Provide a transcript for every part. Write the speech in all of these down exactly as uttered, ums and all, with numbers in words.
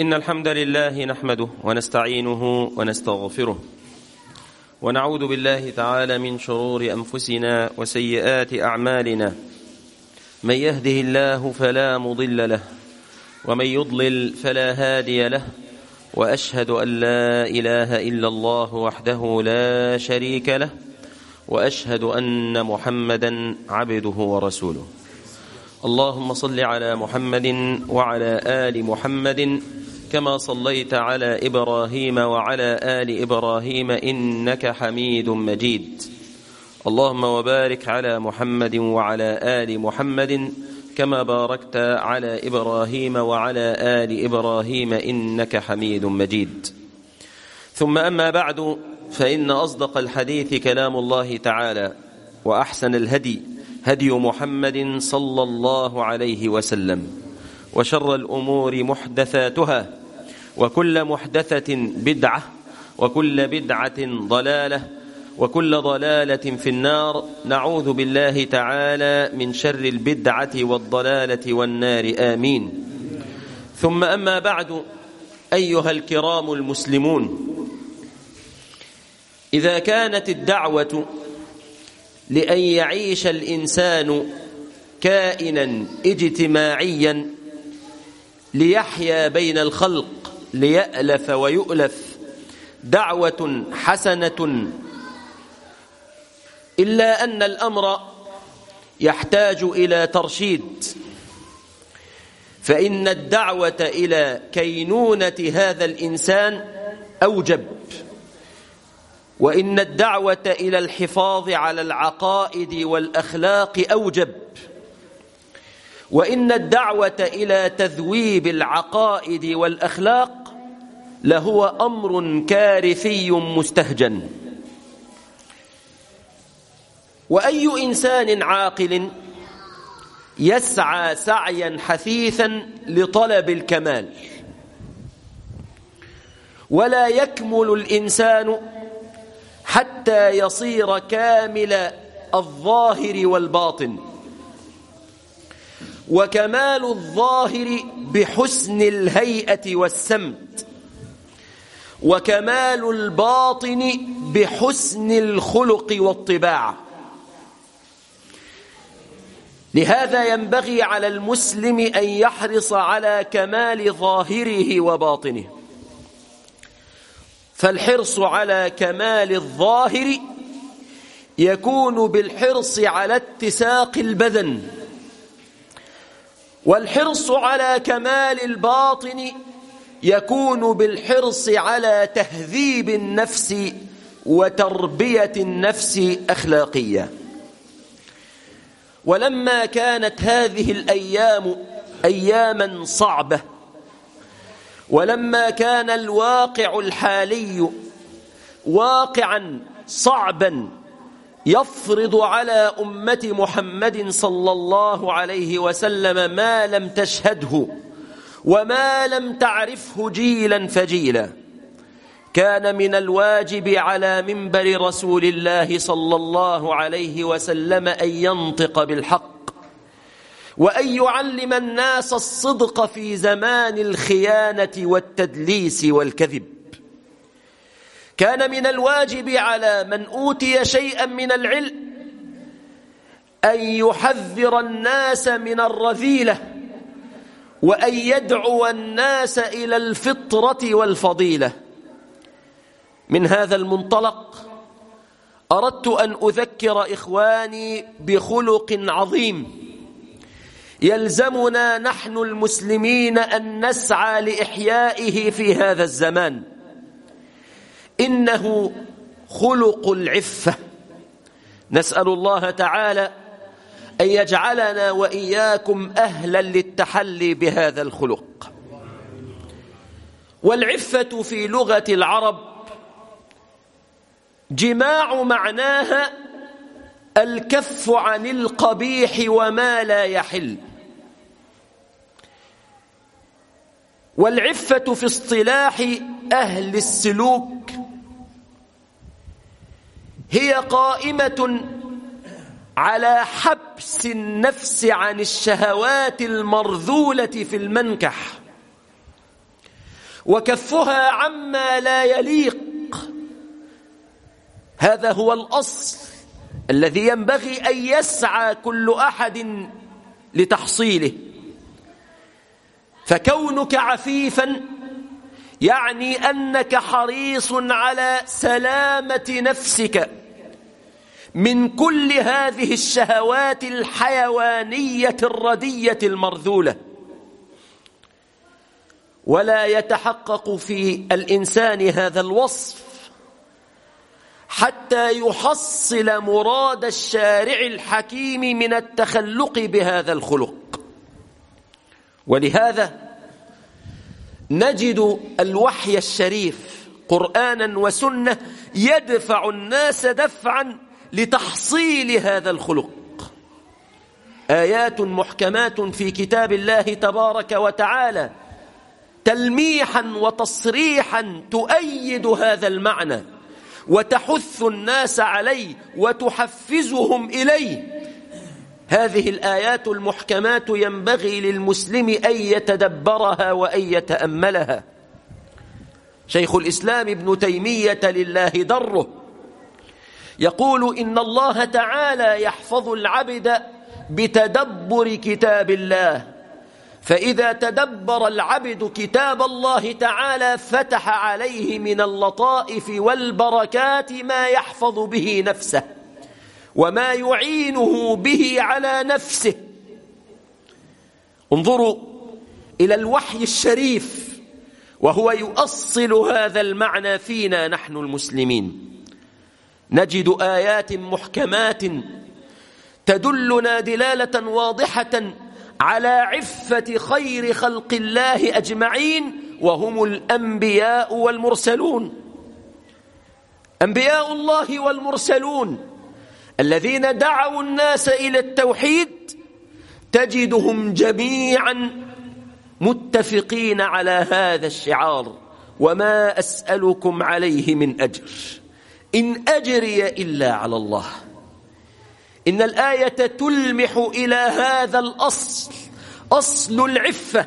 إن الحمد لله نحمده ونستعينه ونستغفره ونعوذ بالله تعالى من شرور أنفسنا وسيئات أعمالنا. من يهده الله فلا مضل له ومن يضلل فلا هادي له، وأشهد أن لا إله إلا الله وحده لا شريك له، وأشهد أن محمدا عبده ورسوله. اللهم صل على محمد وعلى آل محمد كما صليت على إبراهيم وعلى آل إبراهيم إنك حميد مجيد. اللهم وبارك على محمد وعلى آل محمد كما باركت على إبراهيم وعلى آل إبراهيم إنك حميد مجيد. ثم أما بعد، فإن أصدق الحديث كلام الله تعالى، وأحسن الهدي هدي محمد صلى الله عليه وسلم، وشر الأمور محدثاتها، وكل محدثة بدعة، وكل بدعة ضلالة، وكل ضلالة في النار. نعوذ بالله تعالى من شر البدعة والضلالة والنار، آمين. ثم أما بعد، أيها الكرام المسلمون، إذا كانت الدعوة لأن يعيش الإنسان كائنا اجتماعيا ليحيا بين الخلق ليألف ويؤلف دعوة حسنة، إلا أن الأمر يحتاج إلى ترشيد، فإن الدعوة إلى كينونة هذا الإنسان أوجب، وإن الدعوة إلى الحفاظ على العقائد والأخلاق أوجب، وإن الدعوة إلى تذويب العقائد والأخلاق لهو أمر كارثي مستهجن. وأي إنسان عاقل يسعى سعيا حثيثا لطلب الكمال، ولا يكمل الإنسان حتى يصير كامل الظاهر والباطن، وكمال الظاهر بحسن الهيئة والسمت، وكمال الباطن بحسن الخلق والطباع. لهذا ينبغي على المسلم أن يحرص على كمال ظاهره وباطنه، فالحرص على كمال الظاهر يكون بالحرص على اتساق البدن، والحرص على كمال الباطن يكون بالحرص على تهذيب النفس وتربية النفس أخلاقية. ولما كانت هذه الأيام أياما صعبة، ولما كان الواقع الحالي واقعا صعبا يفرض على أمة محمد صلى الله عليه وسلم ما لم تشهده وما لم تعرفه جيلا فجيلا، كان من الواجب على منبر رسول الله صلى الله عليه وسلم أن ينطق بالحق، وأن يعلم الناس الصدق في زمان الخيانة والتدليس والكذب. كان من الواجب على من أوتي شيئا من العلم أن يحذر الناس من الرذيلة، وأن يدعو الناس إلى الفطرة والفضيلة. من هذا المنطلق أردت أن أذكر إخواني بخلق عظيم يلزمنا نحن المسلمين أن نسعى لإحيائه في هذا الزمان، إنه خلق العفة. نسأل الله تعالى أن يجعلنا وإياكم أهلا للتحلي بهذا الخلق. والعفة في لغة العرب جماع معناها الكف عن القبيح وما لا يحل. والعفة في اصطلاح أهل السلوك هي قائمة على حبس النفس عن الشهوات المرذولة في المنكح، وكفها عما لا يليق. هذا هو الأصل الذي ينبغي أن يسعى كل أحد لتحصيله. فكونك عفيفا يعني أنك حريص على سلامة نفسك من كل هذه الشهوات الحيوانية الردية المرذولة. ولا يتحقق في الإنسان هذا الوصف حتى يحصل مراد الشارع الحكيم من التخلق بهذا الخلق. ولهذا نجد الوحي الشريف قرآنا وسنة يدفع الناس دفعا لتحصيل هذا الخلق. آيات محكمات في كتاب الله تبارك وتعالى تلميحا وتصريحا تؤيد هذا المعنى وتحث الناس عليه وتحفزهم إليه. هذه الآيات المحكمات ينبغي للمسلم أن يتدبرها وأن يتأملها. شيخ الإسلام ابن تيمية لله دره يقول إن الله تعالى يحفظ العبد بتدبر كتاب الله، فإذا تدبر العبد كتاب الله تعالى فتح عليه من اللطائف والبركات ما يحفظ به نفسه وما يعينه به على نفسه. انظروا إلى الوحي الشريف وهو يؤصل هذا المعنى فينا نحن المسلمين. نجد آيات محكمات تدلنا دلالة واضحة على عفة خير خلق الله أجمعين وهم الأنبياء والمرسلون. أنبياء الله والمرسلون الذين دعوا الناس إلى التوحيد تجدهم جميعا متفقين على هذا الشعار: وما أسألكم عليه من أجر إن أجري إلا على الله. إن الآية تلمح إلى هذا الأصل، أصل العفة.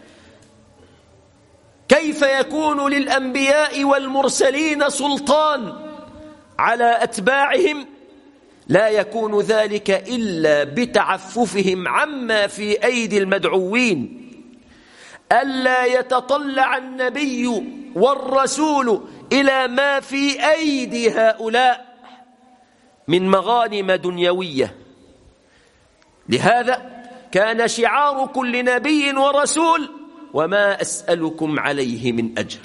كيف يكون للأنبياء والمرسلين سلطان على أتباعهم؟ لا يكون ذلك إلا بتعففهم عما في أيدي المدعوين. ألا يتطلع النبي والرسول إلى ما في أيدي هؤلاء من مغانم دنيوية. لهذا كان شعار كل نبي ورسول: وما أسألكم عليه من أجر.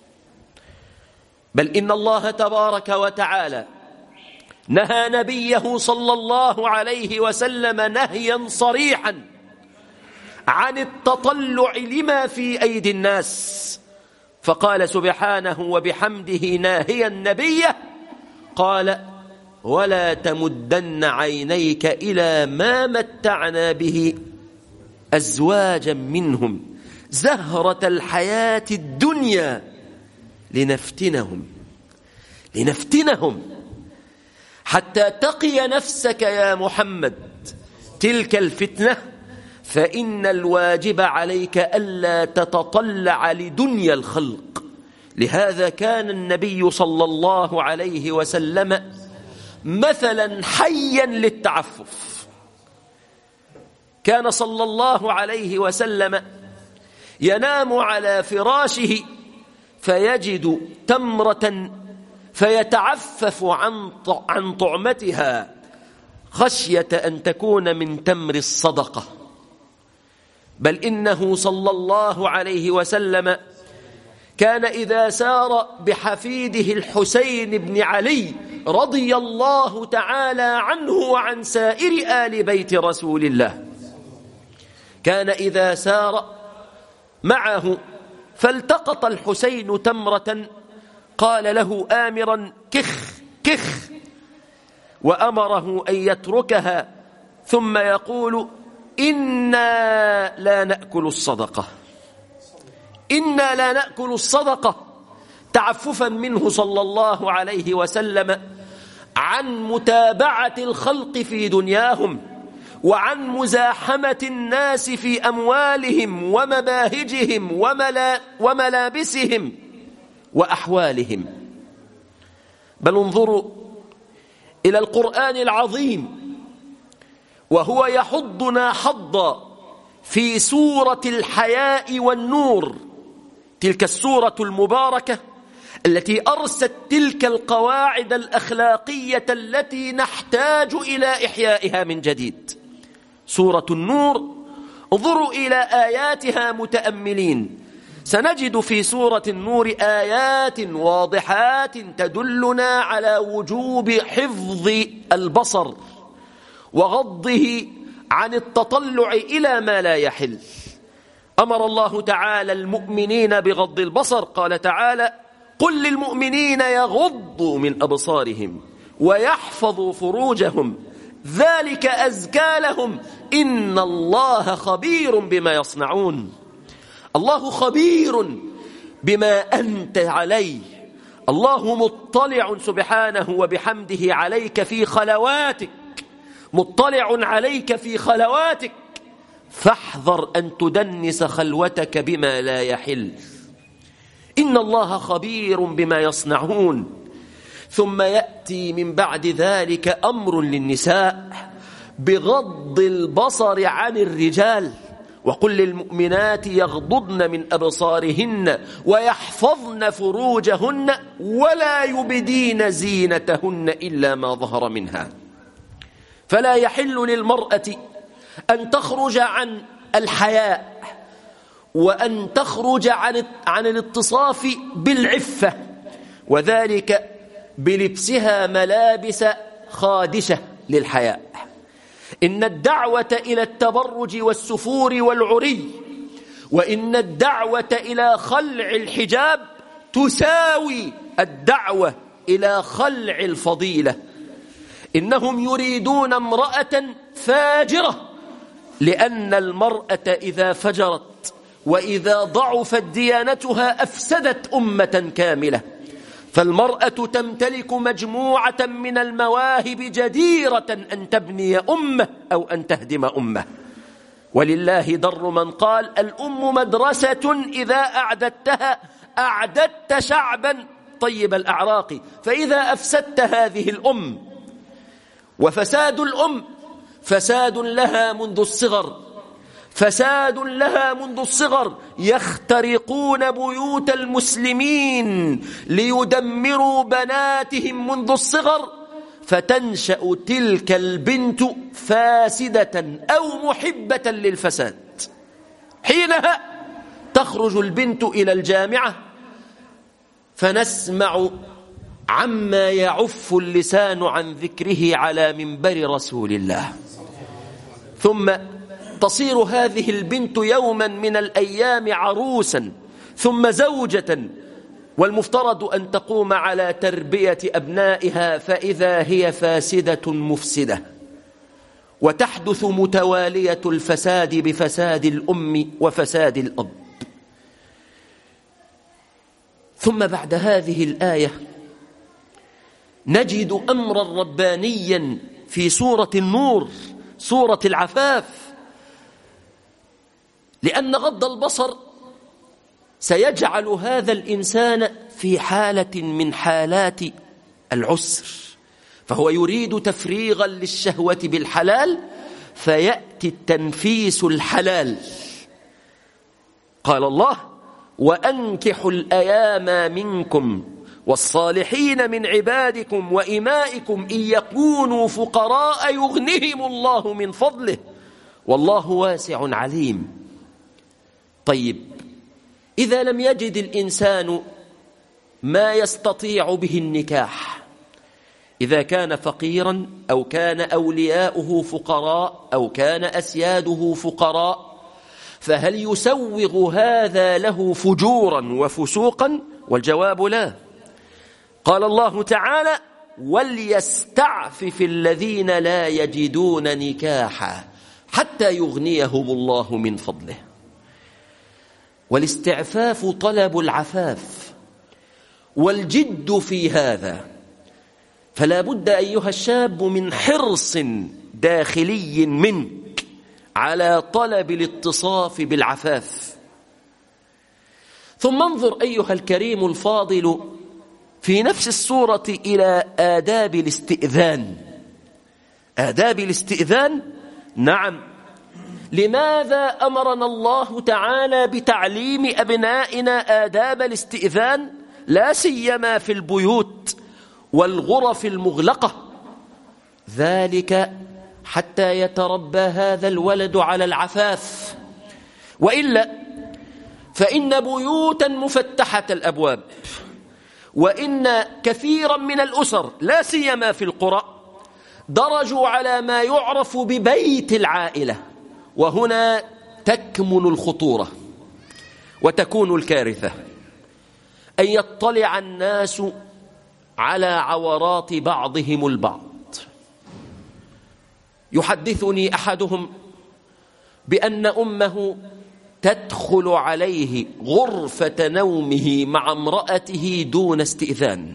بل إن الله تبارك وتعالى نهى نبيه صلى الله عليه وسلم نهيا صريحا عن التطلع لما في أيدي الناس، فقال سبحانه وبحمده ناهيا نبيه، قال: ولا تمدن عينيك إلى ما متعنا به أزواجا منهم زهرة الحياة الدنيا لنفتنهم لنفتنهم حتى تقي نفسك يا محمد تلك الفتنة، فإن الواجب عليك ألا تتطلع لدنيا الخلق. لهذا كان النبي صلى الله عليه وسلم مثلا حيا للتعفف. كان صلى الله عليه وسلم ينام على فراشه فيجد تمرة فيتعفف عن عن طعمتها خشية أن تكون من تمر الصدقة. بل إنه صلى الله عليه وسلم كان إذا سار بحفيده الحسين بن علي رضي الله تعالى عنه وعن سائر آل بيت رسول الله، كان إذا سار معه فالتقط الحسين تمرة قال له آمرا: كخ كخ، وأمره أن يتركها ثم يقول: إنا لا نأكل الصدقة إنا لا نأكل الصدقة تعففا منه صلى الله عليه وسلم عن متابعة الخلق في دنياهم وعن مزاحمة الناس في أموالهم ومباهجهم وملا وملابسهم وأحوالهم. بل انظروا إلى القرآن العظيم وهو يحضنا حظا في سورة الحياء والنور، تلك السورة المباركة التي أرست تلك القواعد الأخلاقية التي نحتاج إلى إحيائها من جديد. سورة النور، انظروا إلى آياتها متأملين، سنجد في سورة النور آيات واضحات تدلنا على وجوب حفظ البصر وغضه عن التطلع إلى ما لا يحل. أمر الله تعالى المؤمنين بغض البصر، قال تعالى: قل للمؤمنين يغضوا من أبصارهم ويحفظوا فروجهم ذلك أزكى لهم إن الله خبير بما يصنعون. الله خبير بما أنت عليه، الله مطلع سبحانه وبحمده عليك في خلواتك، مطلع عليك في خلواتك، فاحذر أن تدنس خلوتك بما لا يحل. إن الله خبير بما يصنعون. ثم يأتي من بعد ذلك أمر للنساء بغض البصر عن الرجال، وقل للمؤمنات يغضضن من أبصارهن ويحفظن فروجهن ولا يبدين زينتهن إلا ما ظهر منها. فلا يحل للمرأة أن تخرج عن الحياء وأن تخرج عن عن الاتصاف بالعفة، وذلك بلبسها ملابس خادشة للحياء. إن الدعوة إلى التبرج والسفور والعري وإن الدعوة إلى خلع الحجاب تساوي الدعوة إلى خلع الفضيلة. إنهم يريدون امرأة فاجرة، لأن المرأة إذا فجرت وإذا ضعفت ديانتها أفسدت أمة كاملة. فالمرأة تمتلك مجموعة من المواهب جديرة أن تبني أمة أو أن تهدم أمة. ولله در من قال: الأم مدرسة إذا أعددتها أعددت شعبا طيب الأعراق. فإذا أفسدت هذه الأم، وفساد الأم فساد لها منذ الصغر، فساد لها منذ الصغر، يخترقون بيوت المسلمين ليدمروا بناتهم منذ الصغر، فتنشأ تلك البنت فاسدة أو محبة للفساد. حينها تخرج البنت إلى الجامعة فنسمع عما يعف اللسان عن ذكره على منبر رسول الله، ثم تصير هذه البنت يوما من الأيام عروسا ثم زوجة، والمفترض أن تقوم على تربية أبنائها، فإذا هي فاسدة مفسدة، وتحدث متوالية الفساد بفساد الأم وفساد الأب. ثم بعد هذه الآية نجد أمرا ربانيا في سورة النور، سورة العفاف، لأن غض البصر سيجعل هذا الإنسان في حالة من حالات العسر، فهو يريد تفريغا للشهوة بالحلال فيأتي التنفيس الحلال. قال الله: وأنكحوا الأيام منكم والصالحين من عبادكم وإمائكم إن يكونوا فقراء يغنهم الله من فضله والله واسع عليم. طيب، إذا لم يجد الإنسان ما يستطيع به النكاح، إذا كان فقيرا أو كان أولياؤه فقراء أو كان أسياده فقراء، فهل يسوغ هذا له فجورا وفسوقا؟ والجواب لا. قال الله تعالى: وليستعفف الذين لا يجدون نكاحا حتى يغنيهم الله من فضله. والاستعفاف طلب العفاف والجد في هذا، فلا بد أيها الشاب من حرص داخلي منك على طلب الاتصاف بالعفاف. ثم انظر أيها الكريم الفاضل في نفس السورة إلى آداب الاستئذان. آداب الاستئذان، نعم، لماذا أمرنا الله تعالى بتعليم أبنائنا آداب الاستئذان لا سيما في البيوت والغرف المغلقة؟ ذلك حتى يتربى هذا الولد على العفاف، وإلا فإن بيوتا مفتحة الأبواب، وإن كثيرا من الأسر لا سيما في القرى درجوا على ما يعرف ببيت العائلة، وهنا تكمن الخطورة وتكون الكارثة، أن يطلع الناس على عورات بعضهم البعض. يحدثني أحدهم بأن أمه تدخل عليه غرفة نومه مع امرأته دون استئذان،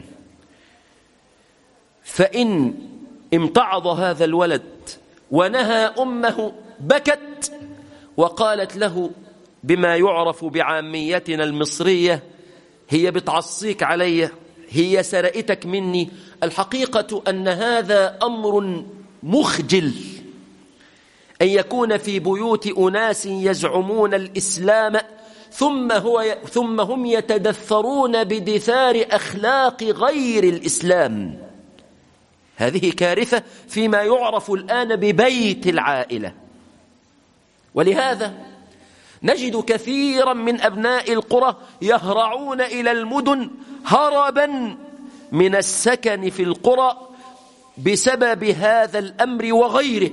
فإن امتعض هذا الولد ونهى أمه بكت وقالت له بما يعرف بعاميتنا المصرية: هي بتعصيك علي، هي سرقتك مني. الحقيقة أن هذا أمر مخجل، أن يكون في بيوت أناس يزعمون الإسلام ثم, هو ثم هم يتدثرون بدثار أخلاق غير الإسلام. هذه كارثة فيما يعرف الآن ببيت العائلة. ولهذا نجد كثيرا من أبناء القرى يهرعون إلى المدن هربا من السكن في القرى بسبب هذا الأمر وغيره.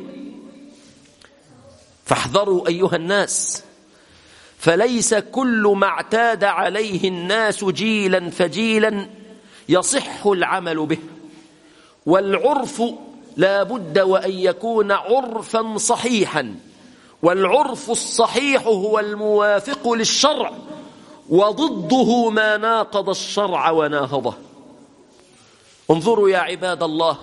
فاحذروا أيها الناس، فليس كل ما اعتاد عليه الناس جيلا فجيلا يصح العمل به، والعرف لا بد وأن يكون عرفا صحيحا، والعرف الصحيح هو الموافق للشرع، وضده ما ناقض الشرع وناهضه. انظروا يا عباد الله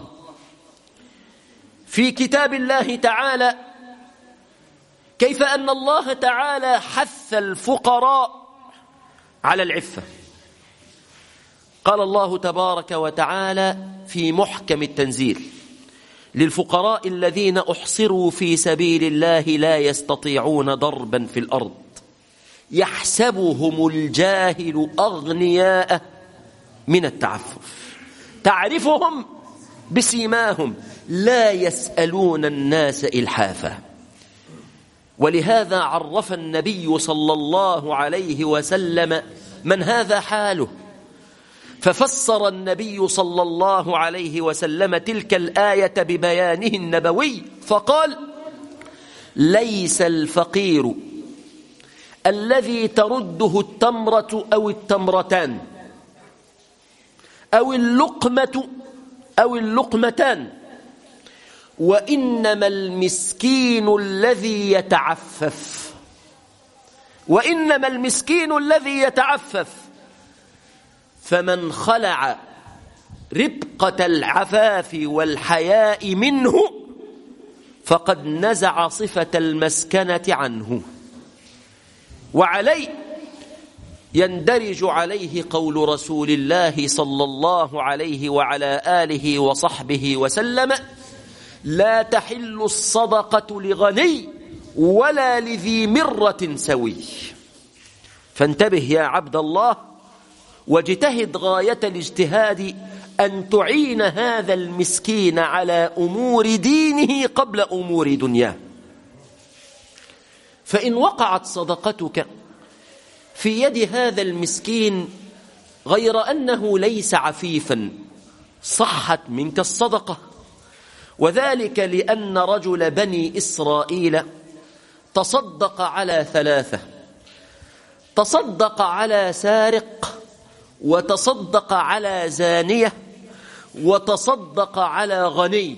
في كتاب الله تعالى كيف أن الله تعالى حث الفقراء على العفة. قال الله تبارك وتعالى في محكم التنزيل: للفقراء الذين أحصروا في سبيل الله لا يستطيعون ضربا في الأرض يحسبهم الجاهل أغنياء من التعفف تعرفهم بسيماهم لا يسألون الناس إلحافا. ولهذا عرف النبي صلى الله عليه وسلم من هذا حاله، ففسر النبي صلى الله عليه وسلم تلك الآية ببيانه النبوي فقال: ليس الفقير الذي ترده التمرة أو التمرتان أو اللقمة أو اللقمتان، وإنما المسكين الذي يتعفف وإنما المسكين الذي يتعفف فمن خلع ربقة العفاف والحياء منه فقد نزع صفة المسكنة عنه. وعليه يندرج عليه قول رسول الله صلى الله عليه وعلى آله وصحبه وسلم: لا تحل الصدقة لغني ولا لذي مرة سوي. فانتبه يا عبد الله واجتهد غاية الاجتهاد أن تعين هذا المسكين على أمور دينه قبل أمور دنياه. فإن وقعت صدقتك في يد هذا المسكين غير أنه ليس عفيفا صحت منك الصدقة، وذلك لأن رجل بني إسرائيل تصدق على ثلاثة: تصدق على سارق، وتصدق على زانية، وتصدق على غني.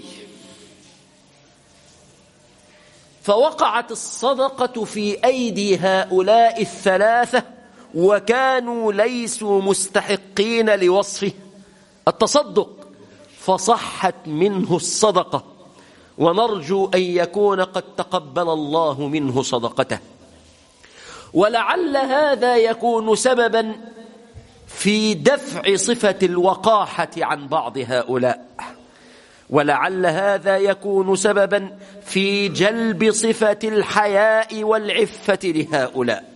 فوقعت الصدقة في أيدي هؤلاء الثلاثة وكانوا ليسوا مستحقين لوصفه التصدق، فصحت منه الصدقة. ونرجو أن يكون قد تقبل الله منه صدقته. ولعل هذا يكون سببا في دفع صفة الوقاحة عن بعض هؤلاء، ولعل هذا يكون سببا في جلب صفة الحياء والعفة لهؤلاء.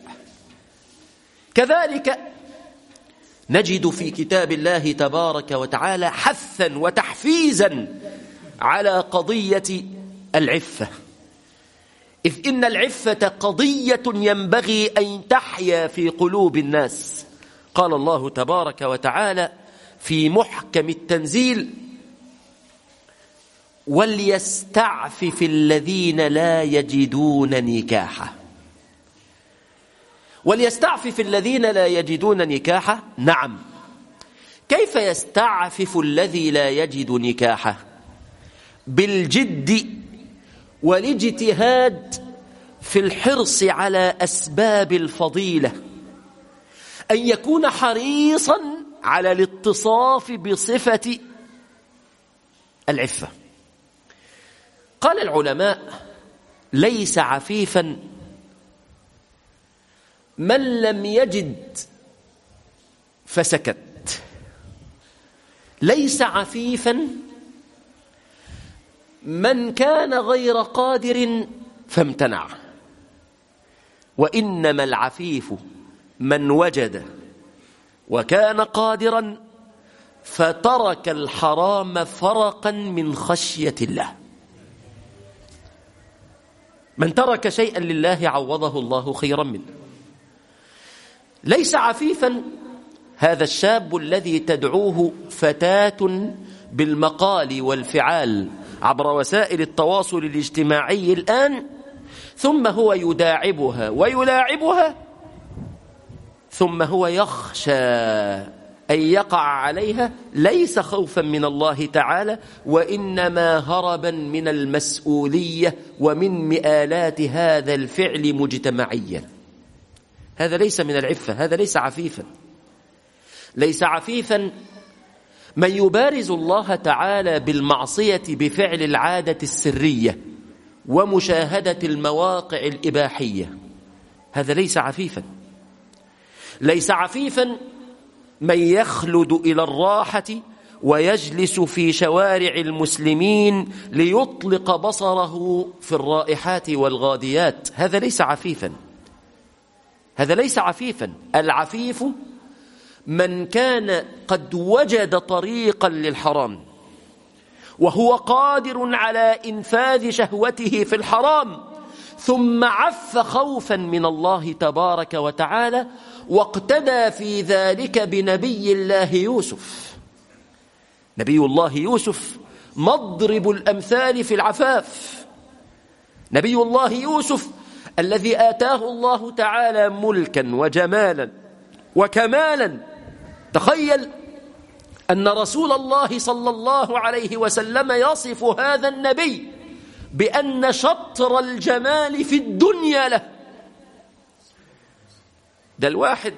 كذلك نجد في كتاب الله تبارك وتعالى حثا وتحفيزا على قضية العفة، إذ إن العفة قضية ينبغي أن تحيا في قلوب الناس. قال الله تبارك وتعالى في محكم التنزيل: وليستعفف الذين لا يجدون نكاحا. وليستعفف الذين لا يجدون نكاحا. نعم، كيف يستعفف الذي لا يجد نكاحا؟ بالجد والاجتهاد في الحرص على أسباب الفضيلة، أن يكون حريصا على الاتصاف بصفة العفة. قال العلماء: ليس عفيفا من لم يجد فسكت، ليس عفيفا من كان غير قادر فامتنع، وإنما العفيف من وجد وكان قادرا فترك الحرام فرقا من خشية الله. من ترك شيئا لله عوضه الله خيرا منه. ليس عفيفا هذا الشاب الذي تدعوه فتاة بالمقال والفعال عبر وسائل التواصل الاجتماعي الآن، ثم هو يداعبها ويلاعبها، ثم هو يخشى أن يقع عليها، ليس خوفا من الله تعالى، وإنما هربا من المسؤولية ومن مآلات هذا الفعل مجتمعيا. هذا ليس من العفة، هذا ليس عفيفا. ليس عفيفا من يبارز الله تعالى بالمعصية بفعل العادة السرية ومشاهدة المواقع الإباحية، هذا ليس عفيفا. ليس عفيفا من يخلد إلى الراحة ويجلس في شوارع المسلمين ليطلق بصره في الرائحات والغاديات، هذا ليس عفيفا. هذا ليس عفيفا. العفيف من كان قد وجد طريقا للحرام وهو قادر على إنفاذ شهوته في الحرام، ثم عف خوفا من الله تبارك وتعالى، واقتدى في ذلك بنبي الله يوسف. نبي الله يوسف مضرب الأمثال في العفاف. نبي الله يوسف الذي آتاه الله تعالى ملكا وجمالا وكمالا. تخيل أن رسول الله صلى الله عليه وسلم يصف هذا النبي بأن شطر الجمال في الدنيا له. ده الواحد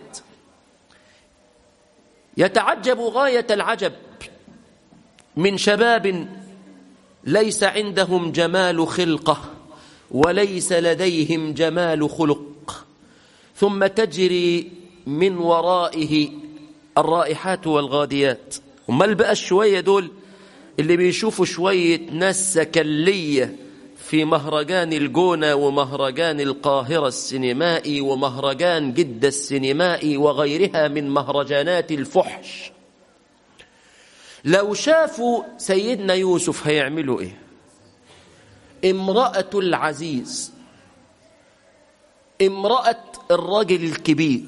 يتعجب غاية العجب من شباب ليس عندهم جمال خلقة وليس لديهم جمال خلق، ثم تجري من ورائه الرائحات والغاديات. وما بقى الشوية دول اللي بيشوفوا شوية ناس سكلية في مهرجان الجونة ومهرجان القاهرة السينمائي ومهرجان جدة السينمائي وغيرها من مهرجانات الفحش، لو شافوا سيدنا يوسف هيعملوا ايه؟ امرأة العزيز، امرأة الرجل الكبير،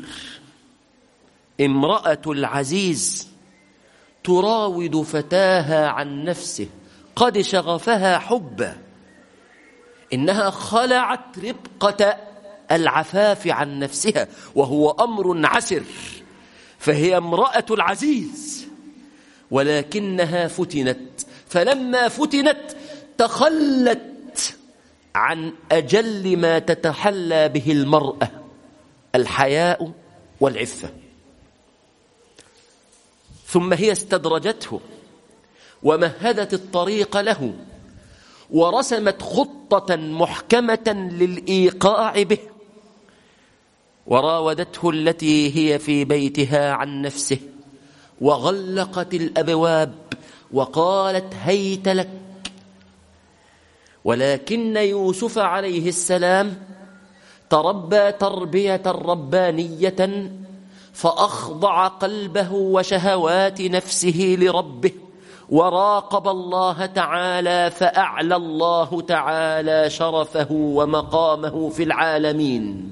امرأة العزيز تراود فتاها عن نفسه، قد شغفها حبا، إنها خلعت ربقة العفاف عن نفسها، وهو أمر عسر، فهي امرأة العزيز، ولكنها فتنت، فلما فتنت تخلت عن أجل ما تتحلى به المرأة، الحياء والعفة. ثم هي استدرجته ومهدت الطريق له ورسمت خطة محكمة للإيقاع به، وراودته التي هي في بيتها عن نفسه، وغلقت الأبواب وقالت هيت لك. ولكن يوسف عليه السلام تربى تربية ربانية، فأخضع قلبه وشهوات نفسه لربه، وراقب الله تعالى، فأعلى الله تعالى شرفه ومقامه في العالمين.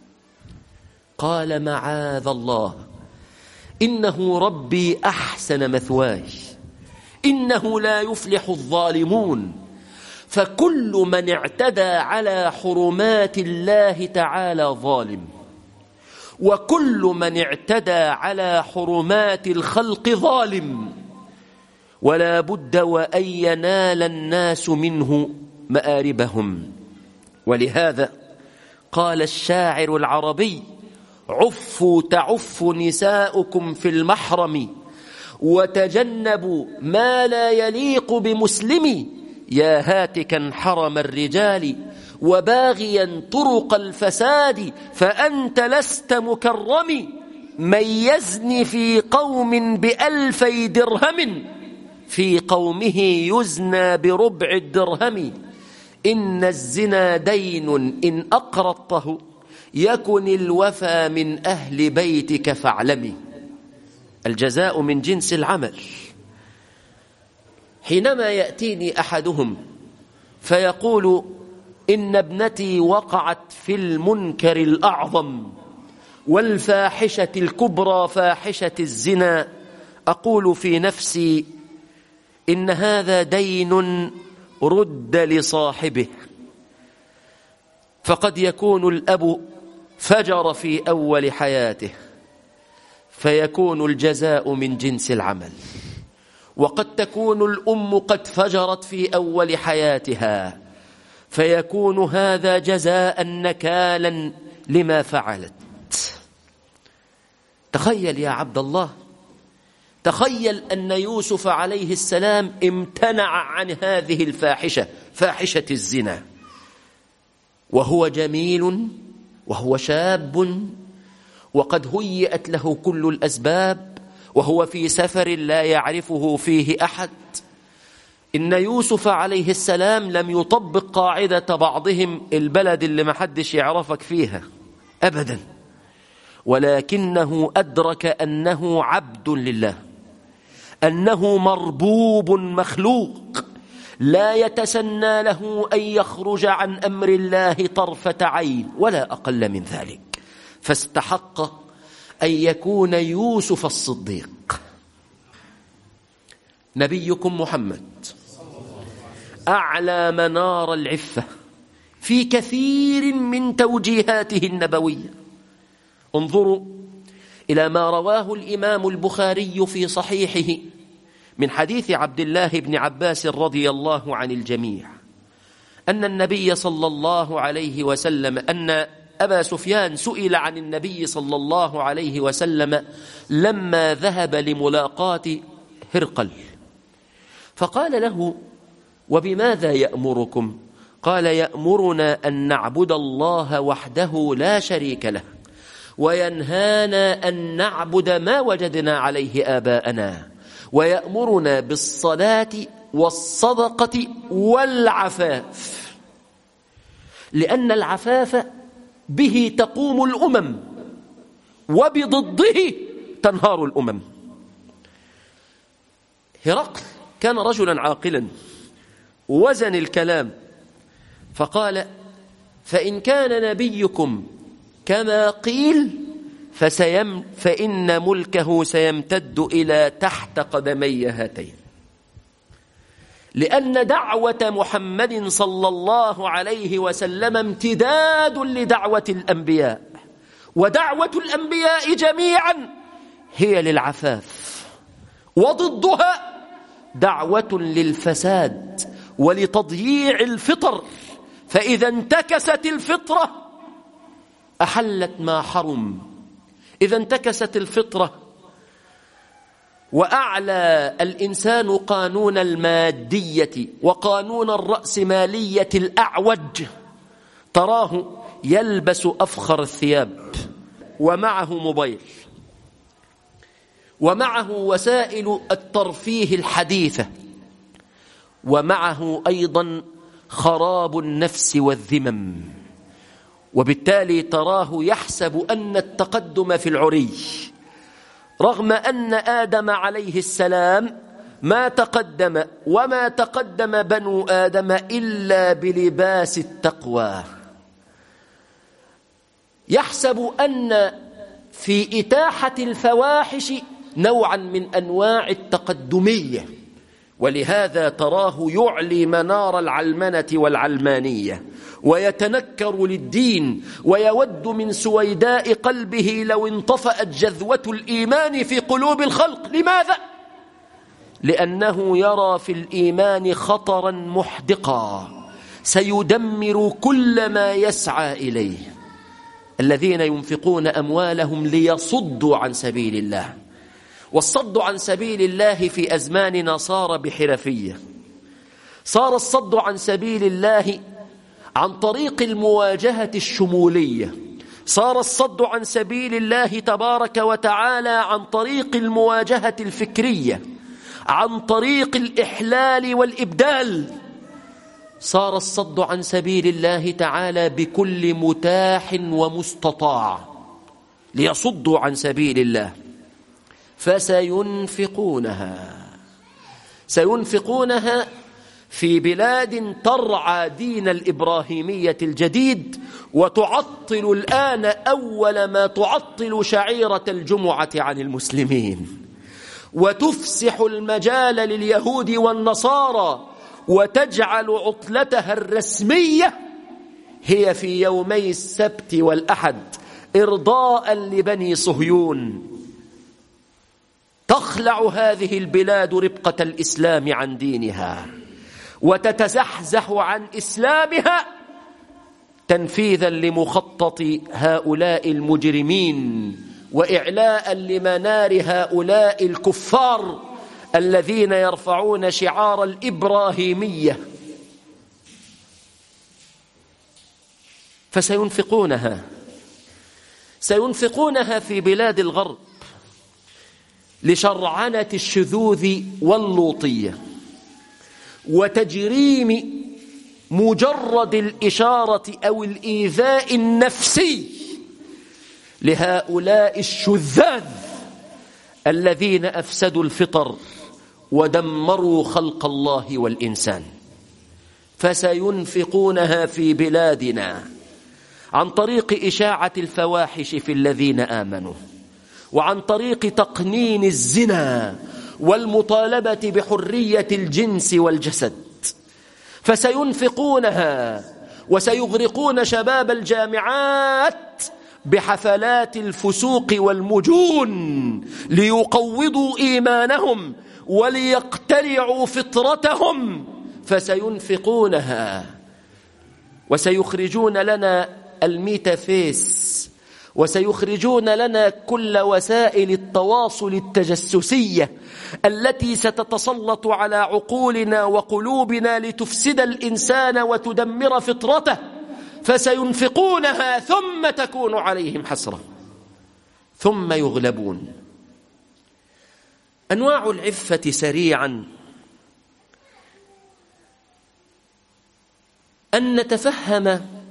قال معاذ الله، إنه ربي أحسن مثواي، إنه لا يفلح الظالمون. فكل من اعتدى على حرمات الله تعالى ظالم، وكل من اعتدى على حرمات الخلق ظالم، ولا بد وأن ينال الناس منه مآربهم. ولهذا قال الشاعر العربي: عفوا تعف نساؤكم في المحرم، وتجنبوا ما لا يليق بمسلم، يا هاتكا حرم الرجال وباغيا طرق الفساد، فأنت لست مكرم. من يزني في قوم بألفي درهم، في قومه يزنى بربع الدرهم. إن الزنا دين إن أقرضته، يكن الوفى من أهل بيتك فاعلمي. الجزاء من جنس العمل. حينما يأتيني أحدهم فيقول إن ابنتي وقعت في المنكر الأعظم والفاحشة الكبرى فاحشة الزنا، أقول في نفسي إن هذا دين رد لصاحبه. فقد يكون الأب فجر في أول حياته فيكون الجزاء من جنس العمل، وقد تكون الأم قد فجرت في أول حياتها فيكون هذا جزاء نكالا لما فعلت. تخيل يا عبد الله، تخيل أن يوسف عليه السلام امتنع عن هذه الفاحشة، فاحشة الزنا، وهو جميل وهو شاب وقد هيئت له كل الأسباب، وهو في سفر لا يعرفه فيه أحد. إن يوسف عليه السلام لم يطبق قاعدة بعضهم البلد اللي ما حدش يعرفك فيها أبدا، ولكنه أدرك أنه عبد لله، أنه مربوب مخلوق لا يتسنى له أن يخرج عن أمر الله طرفة عين ولا أقل من ذلك، فاستحق أن يكون يوسف الصديق. نبيكم محمد أعلى منار العفة في كثير من توجيهاته النبوية. انظروا إلى ما رواه الإمام البخاري في صحيحه من حديث عبد الله بن عباس رضي الله عن الجميع أن النبي صلى الله عليه وسلم أن أبا سفيان سئل عن النبي صلى الله عليه وسلم لما ذهب لملاقاة هرقل، فقال له: وبماذا يأمركم؟ قال: يأمرنا أن نعبد الله وحده لا شريك له، وينهانا أن نعبد ما وجدنا عليه آباءنا، ويأمرنا بالصلاة والصدقة والعفاف، لأن العفاف به تقوم الأمم وبضده تنهار الأمم. هرقل كان رجلا عاقلا وزن الكلام فقال: فإن كان نبيكم كما قيل فسيم فإن ملكه سيمتد إلى تحت قدمي هاتين، لأن دعوة محمد صلى الله عليه وسلم امتداد لدعوة الأنبياء، ودعوة الأنبياء جميعا هي للعفاف، وضدها دعوة للفساد ولتضييع الفطر، فإذا انتكست الفطرة أحلت ما حرم. إذا انتكست الفطرة وأعلى الإنسان قانون المادية وقانون الرأسمالية الأعوج، تراه يلبس أفخر الثياب، ومعه موبايل، ومعه وسائل الترفيه الحديثة، ومعه أيضا خراب النفس والذمم، وبالتالي تراه يحسب أن التقدم في العري، رغم أن آدم عليه السلام ما تقدم وما تقدم بنو آدم إلا بلباس التقوى. يحسب أن في إتاحة الفواحش نوعا من أنواع التقدمية، ولهذا تراه يعلي منار العلمنة والعلمانية ويتنكر للدين، ويود من سويداء قلبه لو انطفأت جذوة الإيمان في قلوب الخلق. لماذا؟ لأنه يرى في الإيمان خطرا محدقا سيدمر كل ما يسعى إليه. الذين ينفقون أموالهم ليصدوا عن سبيل الله، والصد عن سبيل الله في أزماننا صار بحرفية. صار الصد عن سبيل الله عن طريق المواجهة الشمولية، صار الصد عن سبيل الله تبارك وتعالى عن طريق المواجهة الفكرية، عن طريق الإحلال والإبدال. صار الصد عن سبيل الله تعالى بكل متاح ومستطاع ليصدوا عن سبيل الله. فسينفقونها سينفقونها في بلاد ترعى دين الإبراهيمية الجديد، وتعطل الآن أول ما تعطل شعيرة الجمعة عن المسلمين، وتفسح المجال لليهود والنصارى، وتجعل عطلتها الرسمية هي في يومي السبت والأحد إرضاء لبني صهيون. تخلع هذه البلاد ربقة الإسلام عن دينها، وتتزحزح عن إسلامها تنفيذا لمخطط هؤلاء المجرمين، وإعلاء لمنار هؤلاء الكفار الذين يرفعون شعار الإبراهيمية. فسينفقونها سينفقونها في بلاد الغرب لشرعنة الشذوذ واللوطية وتجريم مجرد الإشارة أو الإيذاء النفسي لهؤلاء الشذاذ الذين أفسدوا الفطر ودمروا خلق الله والإنسان. فسينفقونها في بلادنا عن طريق إشاعة الفواحش في الذين آمنوا، وعن طريق تقنين الزنا والمطالبة بحرية الجنس والجسد. فسينفقونها وسيغرقون شباب الجامعات بحفلات الفسوق والمجون ليقوضوا إيمانهم وليقتلعوا فطرتهم. فسينفقونها وسيخرجون لنا الميتافيس، وسيخرجون لنا كل وسائل التواصل التجسسية التي ستتسلط على عقولنا وقلوبنا لتفسد الإنسان وتدمر فطرته. فسينفقونها ثم تكون عليهم حسرة ثم يغلبون. أنواع العفة سريعا أن نتفهم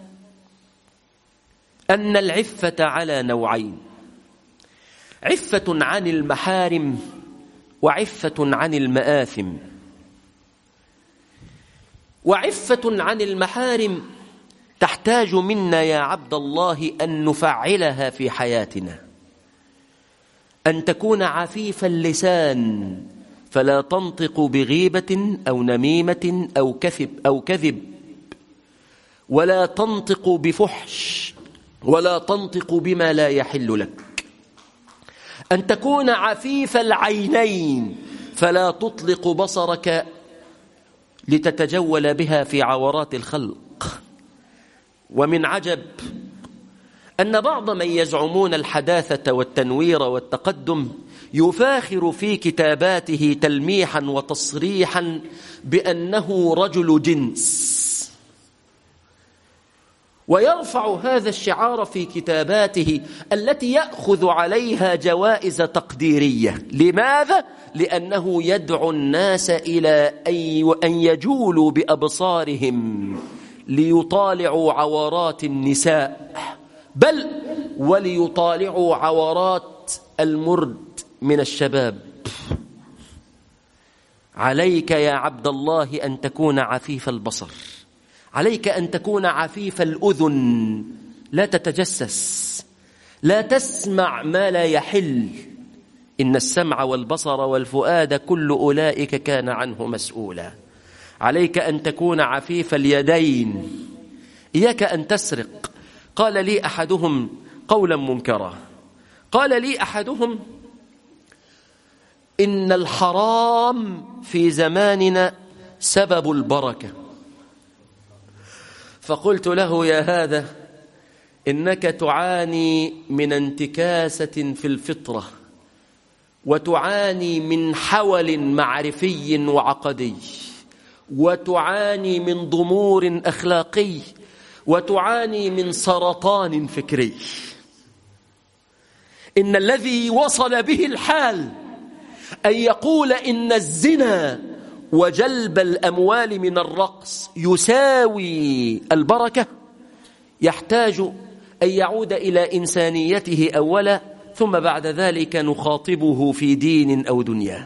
أن العفة على نوعين: عفة عن المحارم وعفة عن المآثم. وعفة عن المحارم تحتاج منا يا عبد الله أن نفعلها في حياتنا، أن تكون عفيف اللسان فلا تنطق بغيبة أو نميمة أو كذب أو كذب، ولا تنطق بفحش، ولا تنطق بما لا يحل لك. أن تكون عفيف العينين فلا تطلق بصرك لتتجول بها في عورات الخلق. ومن عجب أن بعض من يزعمون الحداثة والتنوير والتقدم يفاخر في كتاباته تلميحا وتصريحا بأنه رجل جنس، ويرفع هذا الشعار في كتاباته التي يأخذ عليها جوائز تقديرية. لماذا؟ لأنه يدعو الناس إلى أن يجولوا بأبصارهم ليطالعوا عورات النساء، بل وليطالعوا عورات المرد من الشباب. عليك يا عبد الله أن تكون عفيف البصر، عليك أن تكون عفيف الأذن، لا تتجسس، لا تسمع ما لا يحل. إن السمع والبصر والفؤاد كل أولئك كان عنه مسؤولا. عليك أن تكون عفيف اليدين، إياك أن تسرق. قال لي أحدهم قولا منكرا، قال لي أحدهم: إن الحرام في زماننا سبب البركة. فقلت له: يا هذا، إنك تعاني من انتكاسة في الفطرة، وتعاني من حول معرفي وعقدي، وتعاني من ضمور أخلاقي، وتعاني من سرطان فكري. إن الذي وصل به الحال أن يقول إن الزنا وجلب الأموال من الرقص يساوي البركة يحتاج أن يعود إلى إنسانيته أولا، ثم بعد ذلك نخاطبه في دين أو دنيا.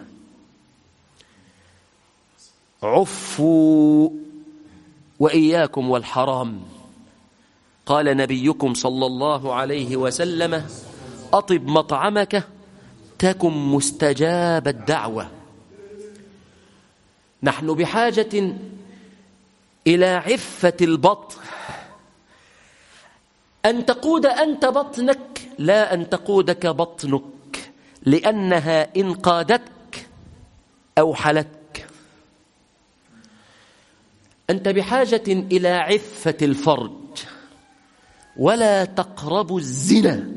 عفوا وإياكم والحرام. قال نبيكم صلى الله عليه وسلم: أطب مطعمك تكن مستجاب الدعوة. نحن بحاجة إلى عفة البطن، أن تقود أنت بطنك لا أن تقودك بطنك، لأنها إن قادتك أوحلتك. أنت بحاجة إلى عفة الفرج، ولا تقربوا الزنا،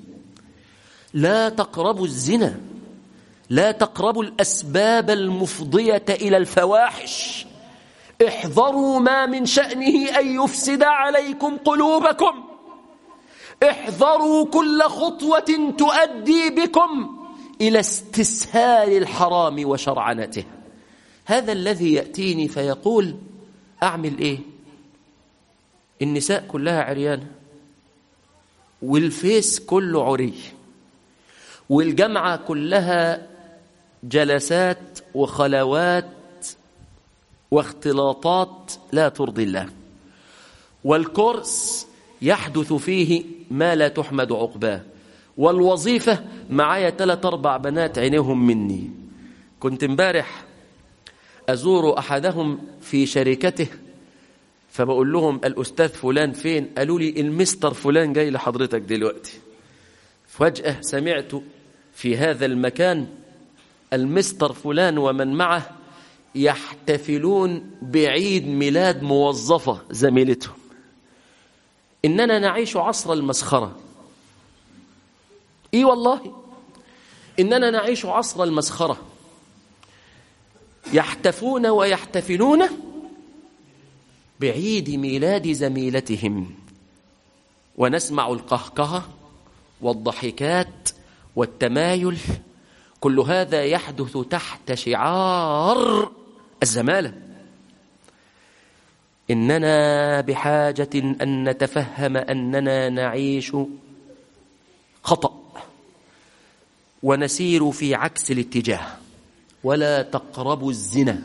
لا تقربوا الزنا، لا تقربوا الأسباب المفضية إلى الفواحش. احذروا ما من شأنه أن يفسد عليكم قلوبكم. احذروا كل خطوة تؤدي بكم إلى استسهال الحرام وشرعنته. هذا الذي يأتيني فيقول: أعمل إيه؟ النساء كلها عريانة، والفيس كله عري، والجامعة كلها جلسات وخلوات واختلاطات لا ترضي الله، والكورس يحدث فيه ما لا تحمد عقباه، والوظيفة معايا ثلاث أربع بنات عينيهم مني. كنت امبارح أزور أحدهم في شركته، فبقول لهم: الأستاذ فلان فين؟ قالوا لي: المستر فلان جاي لحضرتك دلوقتي. فجأة سمعت في هذا المكان المستر فلان ومن معه يحتفلون بعيد ميلاد موظفة زميلتهم. إننا نعيش عصر المسخرة. إيه والله، إننا نعيش عصر المسخرة. يحتفون ويحتفلون بعيد ميلاد زميلتهم، ونسمع القهقهة والضحكات والتمايل. كل هذا يحدث تحت شعار الزمالة. إننا بحاجة أن نتفهم أننا نعيش خطأ ونسير في عكس الاتجاه. ولا تقربوا الزنا،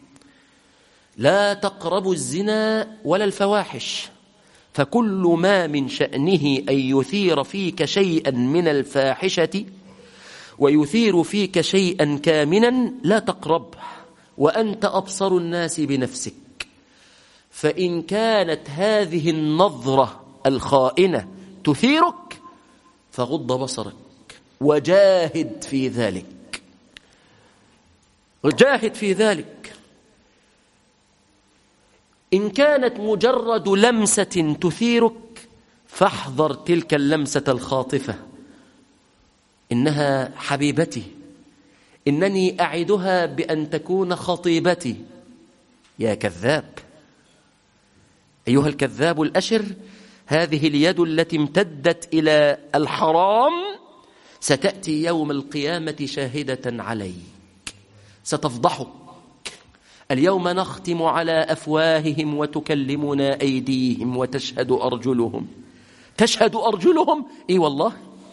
لا تقربوا الزنا ولا الفواحش، فكل ما من شأنه أن يثير فيك شيئا من الفاحشة ويثير فيك شيئا كامنا لا تقربه، وأنت أبصر الناس بنفسك. فإن كانت هذه النظرة الخائنة تثيرك فغض بصرك وجاهد في ذلك، وجاهد في ذلك. إن كانت مجرد لمسة تثيرك فاحذر تلك اللمسة الخاطفة، إنها حبيبتي، إنني أعدها بأن تكون خطيبتي. يا كذاب، أيها الكذاب الأشر، هذه اليد التي امتدت إلى الحرام ستأتي يوم القيامة شاهدة عليك، ستفضحك. اليوم نختم على أفواههم وتكلمنا أيديهم وتشهد أرجلهم. تشهد أرجلهم؟ إي والله.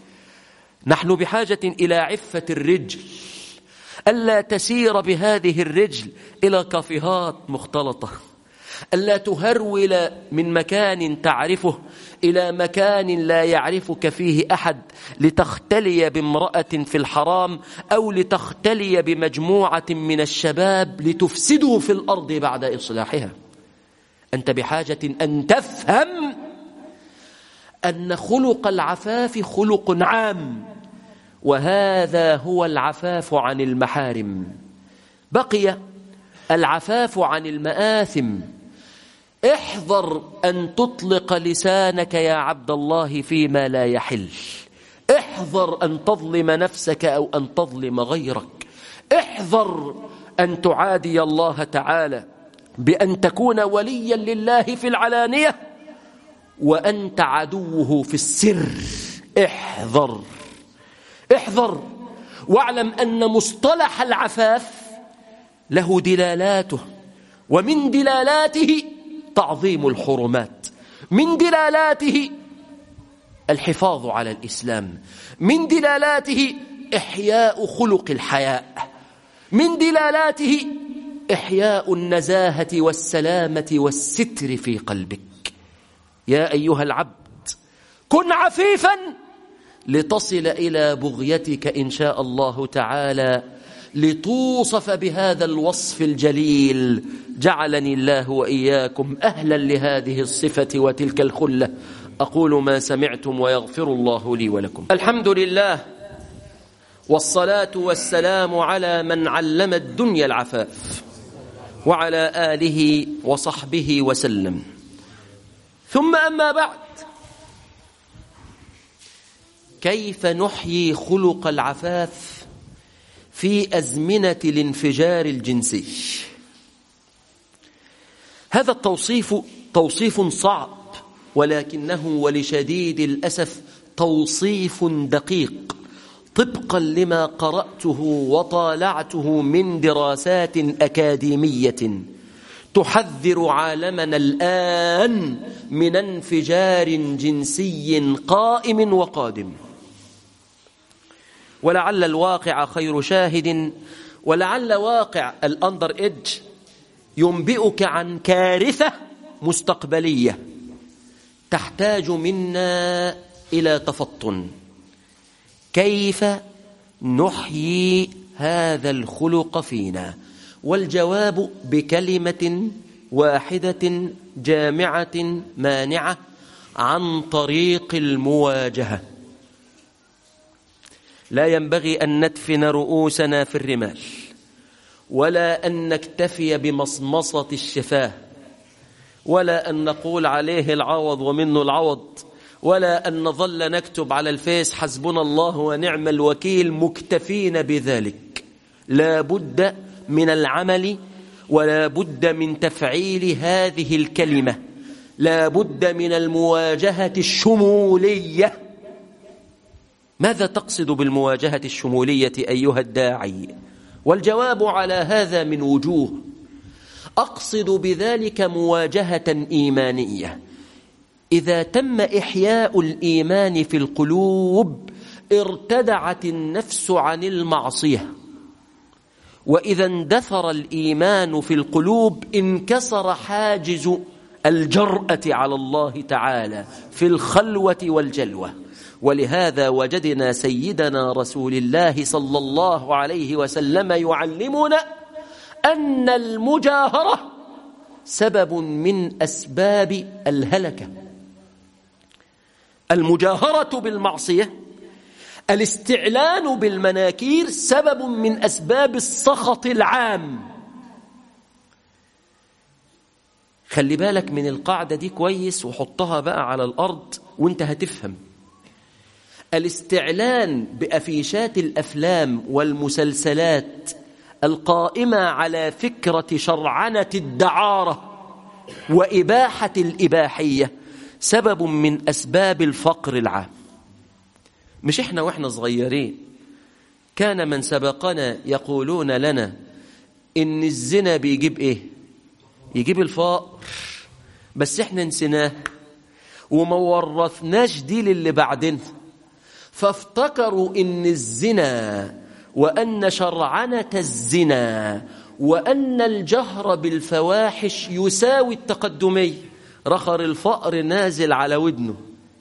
نحن بحاجة إلى عفة الرجل، ألا تسير بهذه الرجل إلى كافيهات مختلطة، ألا تهرول من مكان تعرفه إلى مكان لا يعرفك فيه أحد لتختلي بامرأة في الحرام، أو لتختلي بمجموعة من الشباب لتفسدوا في الأرض بعد إصلاحها. أنت بحاجة أن تفهم أن خلق العفاف خلق عام، وهذا هو العفاف عن المحارم. بقي العفاف عن المآثم. احذر أن تطلق لسانك يا عبد الله فيما لا يحل. احذر أن تظلم نفسك أو أن تظلم غيرك. احذر أن تعادي الله تعالى بأن تكون وليا لله في العلانية وأنت عدوه في السر. احذر احذر واعلم أن مصطلح العفاف له دلالاته، ومن دلالاته تعظيم الحرمات، من دلالاته الحفاظ على الإسلام، من دلالاته إحياء خلق الحياء، من دلالاته إحياء النزاهة والسلامة والستر في قلبك. يا أيها العبد، كن عفيفا لتصل إلى بغيتك إن شاء الله تعالى، لتوصف بهذا الوصف الجليل. جعلني الله وإياكم أهلا لهذه الصفة وتلك الخلة. أقول ما سمعتم ويغفر الله لي ولكم. الحمد لله، والصلاة والسلام على من علم الدنيا العفاف، وعلى آله وصحبه وسلم. ثم أما بعد، كيف نحيي خلق العفاف في أزمنة الانفجار الجنسي؟ هذا التوصيف توصيف صعب، ولكنه ولشديد الأسف توصيف دقيق طبقا لما قرأته وطالعته من دراسات أكاديمية تحذر عالمنا الآن من انفجار جنسي قائم وقادم. ولعل الواقع خير شاهد، ولعل واقع الأندر إيدج ينبئك عن كارثة مستقبلية تحتاج منا إلى تفطن. كيف نحيي هذا الخلق فينا؟ والجواب بكلمة واحدة جامعة مانعة: عن طريق المواجهة. لا ينبغي أن ندفن رؤوسنا في الرمال، ولا أن نكتفي بمصمصة الشفاه، ولا أن نقول عليه العوض ومنه العوض، ولا أن نظل نكتب على الفيس حسبنا الله ونعم الوكيل مكتفين بذلك. لا بد من العمل، ولا بد من تفعيل هذه الكلمة. لا بد من المواجهة الشمولية. ماذا تقصد بالمواجهة الشمولية أيها الداعي؟ والجواب على هذا من وجوه. أقصد بذلك مواجهة إيمانية. إذا تم إحياء الإيمان في القلوب ارتدعت النفس عن المعصية، وإذا اندثر الإيمان في القلوب انكسر حاجز الجرأة على الله تعالى في الخلوة والجلوة. ولهذا وجدنا سيدنا رسول الله صلى الله عليه وسلم يعلمنا أن المجاهرة سبب من أسباب الهلكة. المجاهرة بالمعصية، الاستعلان بالمناكير سبب من أسباب السخط العام. خلي بالك من القاعدة دي كويس وحطها بقى على الأرض وانت هتفهم. الاستعلان بأفيشات الأفلام والمسلسلات القائمة على فكرة شرعنة الدعارة وإباحة الإباحية سبب من أسباب الفقر العام. مش إحنا وإحنا صغيرين كان من سبقنا يقولون لنا إن الزنا بيجيب إيه؟ يجيب الفقر، بس إحنا نسيناه وما ورثناش دي للي بعدنا، فافتكروا إن الزنا وأن شرعنة الزنا وأن الجهر بالفواحش يساوي التقدمي. رخر الفقر نازل على ودنه.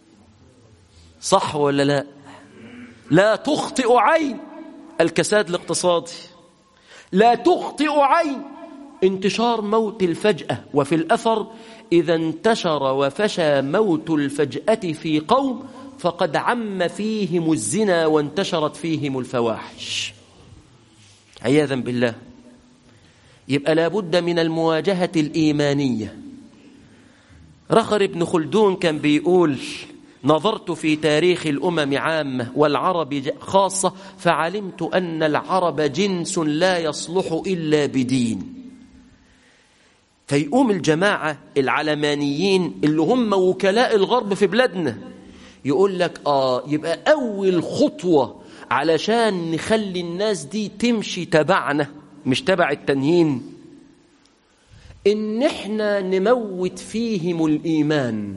صح ولا لا؟ لا تخطئ عين الكساد الاقتصادي، لا تخطئ عين انتشار موت الفجأة. وفي الأثر إذا انتشر وفشى موت الفجأة في قوم فقد عم فيهم الزنا وانتشرت فيهم الفواحش عياذا بالله. يبقى لابد من المواجهة الإيمانية. رخر ابن خلدون كان بيقول: نظرت في تاريخ الأمم عامة والعرب خاصة فعلمت أن العرب جنس لا يصلح إلا بدين. فيقوم الجماعة العلمانيين اللي هم وكلاء الغرب في بلادنا يقول لك آه يبقى أول خطوة علشان نخلي الناس دي تمشي تبعنا مش تبع التانيين إن احنا نموت فيهم الإيمان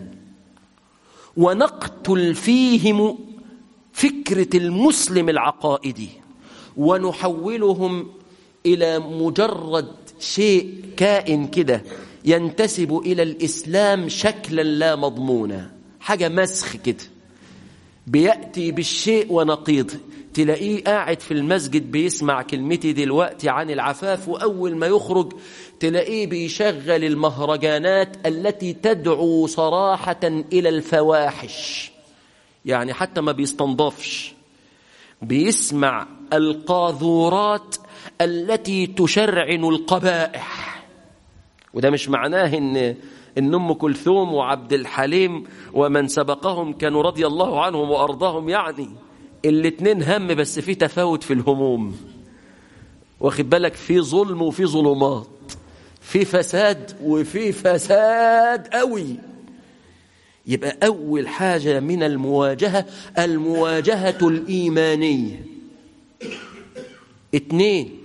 ونقتل فيهم فكرة المسلم العقائدي ونحولهم إلى مجرد شيء كائن كده ينتسب إلى الإسلام شكلا لا مضمونا، حاجة مسخ كده بيأتي بالشيء ونقيضه. تلاقيه قاعد في المسجد بيسمع كلمتي دلوقتي عن العفاف، وأول ما يخرج تلاقيه بيشغل المهرجانات التي تدعو صراحة إلى الفواحش، يعني حتى ما بيستنضفش، بيسمع القاذورات التي تشرعن القبائح. وده مش معناه إن إن أم كلثوم وعبد الحليم ومن سبقهم كانوا رضي الله عنهم وأرضاهم، يعني الاتنين هم بس في تفاوت في الهموم. واخد بالك؟ في ظلم وفي ظلمات، في فساد وفي فساد قوي. يبقى أول حاجة من المواجهة المواجهة الإيمانية. اتنين،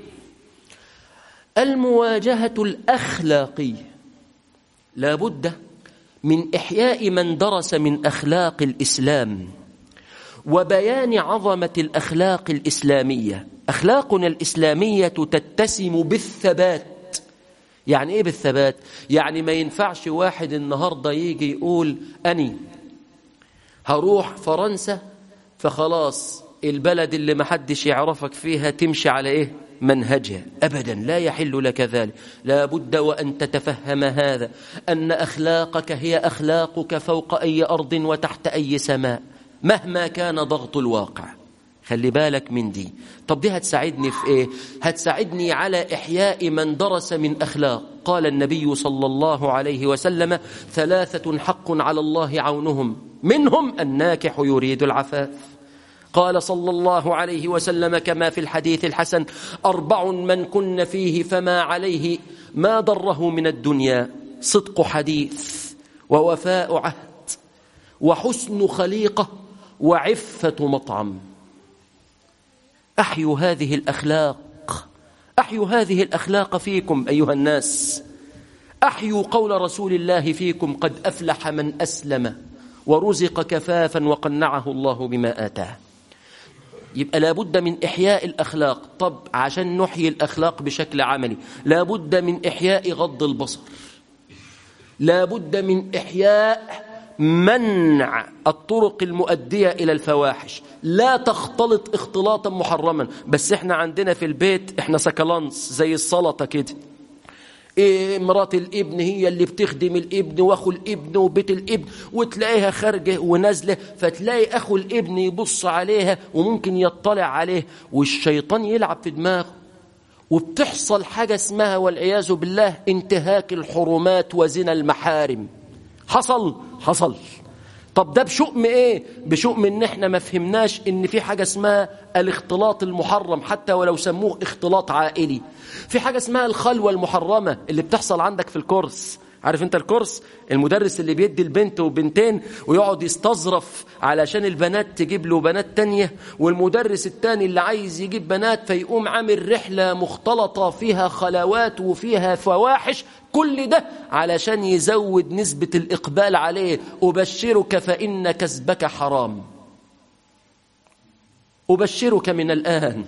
المواجهة الأخلاقية. لا بد من إحياء من درس من أخلاق الإسلام وبيان عظمة الأخلاق الإسلامية. أخلاقنا الإسلامية تتسم بالثبات. يعني إيه بالثبات؟ يعني ما ينفعش واحد النهاردة يجي يقول أني هروح فرنسا فخلاص البلد اللي محدش يعرفك فيها تمشي على إيه؟ منهجها. أبدا، لا يحل لك ذلك. لا بد وأن تتفهم هذا، أن أخلاقك هي أخلاقك فوق أي أرض وتحت أي سماء مهما كان ضغط الواقع. خلي بالك من دي. طب دي هتساعدني في إيه؟ هتساعدني على إحياء من درس من أخلاق. قال النبي صلى الله عليه وسلم: ثلاثة حق على الله عونهم، منهم الناكح يريد العفاف. قال صلى الله عليه وسلم كما في الحديث الحسن: أربع من كن فيه فما عليه ما ضره من الدنيا: صدق حديث ووفاء عهد وحسن خليقة وعفة مطعم. أحيوا هذه الأخلاق، أحيوا هذه الأخلاق فيكم أيها الناس. أحيوا قول رسول الله فيكم: قد أفلح من أسلم ورزق كفافا وقنعه الله بما آتاه. يبقى لابد من إحياء الأخلاق. طب عشان نحيي الأخلاق بشكل عملي لابد من إحياء غض البصر، لابد من إحياء منع الطرق المؤدية إلى الفواحش. لا تختلط اختلاطا محرما. بس احنا عندنا في البيت احنا سكالانس زي السلطة كده. إيه، مرات الابن هي اللي بتخدم الابن واخو الابن وبيت الابن، وتلاقيها خارجه ونازله، فتلاقي اخو الابن يبص عليها وممكن يطلع عليه والشيطان يلعب في دماغه وبتحصل حاجة اسمها والعياذ بالله انتهاك الحرمات وزنا المحارم. حصل حصل طب ده بشؤم ايه؟ بشؤم ان احنا ما فهمناش ان في حاجة اسمها الاختلاط المحرم، حتى ولو سموه اختلاط عائلي. في حاجة اسمها الخلوة المحرمة اللي بتحصل عندك في الكورس. عارف انت الكورس؟ المدرس اللي بيدي البنت وبنتين ويقعد يستظرف علشان البنات تجيب له بنات تانية، والمدرس التاني اللي عايز يجيب بنات فيقوم عامل رحلة مختلطة فيها خلوات وفيها فواحش، كل ده علشان يزود نسبة الإقبال عليه. أبشرك فإن كسبك حرام، أبشرك من الآن.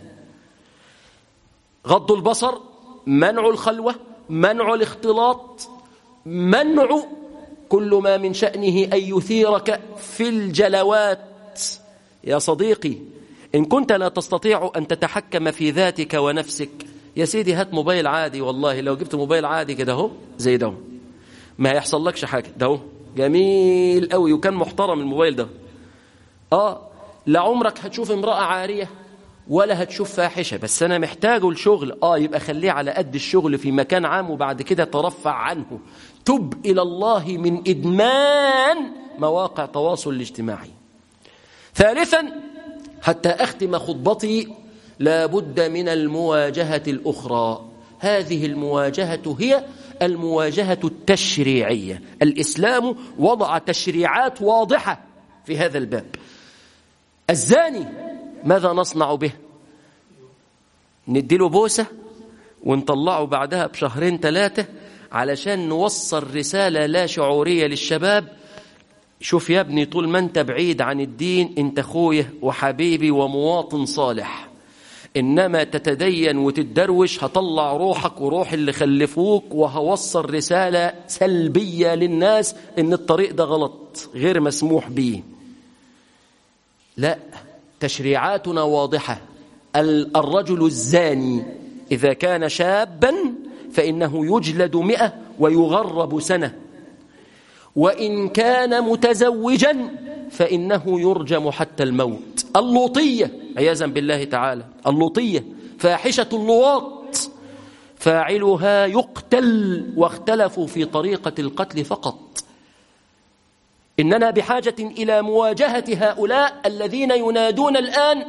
غض البصر، منع الخلوة، منع الاختلاط، منع كل ما من شأنه أن يثيرك في الجلوات. يا صديقي، إن كنت لا تستطيع أن تتحكم في ذاتك ونفسك، يا سيدي هات موبايل عادي. والله لو جبت موبايل عادي كده اهو زي ده ما هيحصل لكش حاجة. ده اهو جميل قوي وكان محترم الموبايل ده. آه لا عمرك هتشوف امرأة عارية ولا هتشوف فاحشة، بس أنا محتاجه الشغل. آه يبقى خليه على قد الشغل في مكان عام، وبعد كده ترفع عنه. تب إلى الله من إدمان مواقع التواصل الاجتماعي. ثالثا، حتى أختم خطبتي، لا بد من المواجهة الأخرى. هذه المواجهة هي المواجهة التشريعية. الإسلام وضع تشريعات واضحة في هذا الباب. الزاني ماذا نصنع به؟ نديله بوسة ونطلعه بعدها بشهرين ثلاثة علشان نوصل رسالة لا شعورية للشباب. شوف يا ابني، طول ما انت بعيد عن الدين انت اخويا وحبيبي ومواطن صالح، إنما تتدين وتتدروش هطلع روحك وروح اللي خلفوك، وهوصل رسالة سلبية للناس إن الطريق ده غلط غير مسموح به. لا، تشريعاتنا واضحة. الرجل الزاني إذا كان شابا فإنه يجلد مئة ويغرب سنة، وإن كان متزوجا فإنه يرجم حتى الموت. اللوطية عياذا بالله تعالى، اللوطية فاحشة اللواط فاعلها يقتل، واختلفوا في طريقة القتل فقط. إننا بحاجة إلى مواجهة هؤلاء الذين ينادون الآن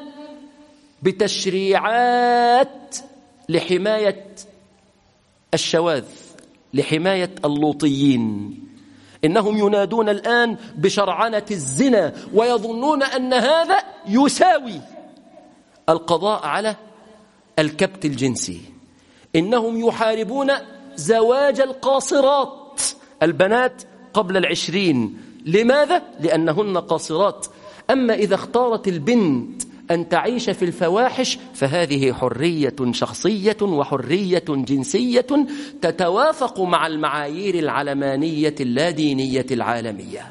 بتشريعات لحماية الشواذ، لحماية اللوطيين. إنهم ينادون الآن بشرعنة الزنا، ويظنون أن هذا يساوي القضاء على الكبت الجنسي. إنهم يحاربون زواج القاصرات، البنات قبل العشرين. لماذا؟ لأنهن قاصرات. أما إذا اختارت البنت أن تعيش في الفواحش فهذه حرية شخصية وحرية جنسية تتوافق مع المعايير العلمانية اللادينية العالمية.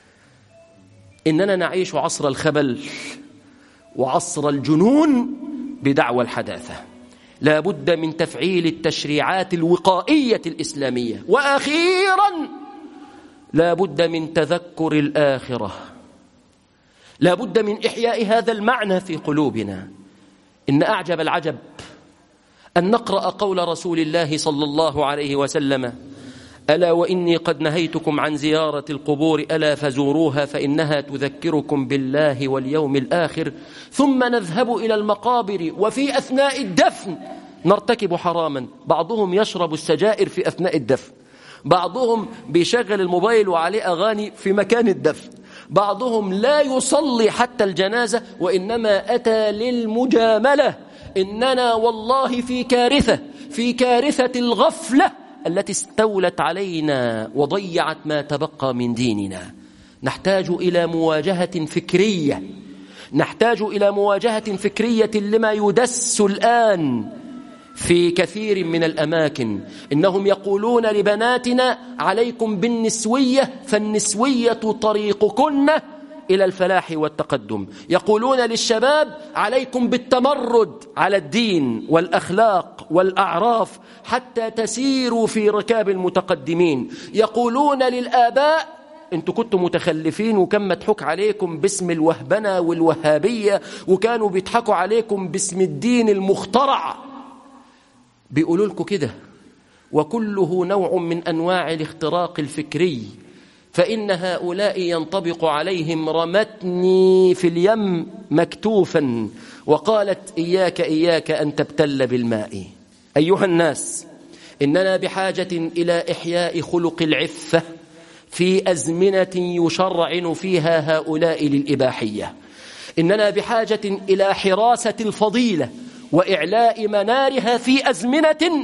إننا نعيش عصر الخبل وعصر الجنون بدعوى الحداثة. لا بد من تفعيل التشريعات الوقائية الإسلامية. وأخيرا، لا بد من تذكر الآخرة. لا بد من إحياء هذا المعنى في قلوبنا. إن أعجب العجب أن نقرأ قول رسول الله صلى الله عليه وسلم: ألا وإني قد نهيتكم عن زيارة القبور ألا فزوروها فإنها تذكركم بالله واليوم الآخر. ثم نذهب إلى المقابر وفي أثناء الدفن نرتكب حراما. بعضهم يشرب السجائر في أثناء الدفن، بعضهم بيشغل الموبايل وعليه أغاني في مكان الدفن، بعضهم لا يصلي حتى الجنازة وإنما أتى للمجاملة. إننا والله في كارثة، في كارثة الغفلة التي استولت علينا وضيعت ما تبقى من ديننا. نحتاج إلى مواجهة فكرية، نحتاج إلى مواجهة فكرية لما يدس الآن في كثير من الأماكن. إنهم يقولون لبناتنا: عليكم بالنسوية فالنسوية طريقكن إلى الفلاح والتقدم. يقولون للشباب: عليكم بالتمرد على الدين والأخلاق والأعراف حتى تسيروا في ركاب المتقدمين. يقولون للآباء: انتوا كنتوا متخلفين وكان مضحوك عليكم باسم الوهبنة والوهابية، وكانوا بيضحكوا عليكم باسم الدين المخترع. بيقولوا لكم كده، وكله نوع من أنواع الاختراق الفكري، فإن هؤلاء ينطبق عليهم رمتني في اليم مكتوفا وقالت إياك إياك أن تبتل بالماء. أيها الناس، إننا بحاجة إلى إحياء خلق العفة في أزمنة يشرعن فيها هؤلاء للإباحية. إننا بحاجة إلى حراسة الفضيلة وإعلاء منارها في أزمنة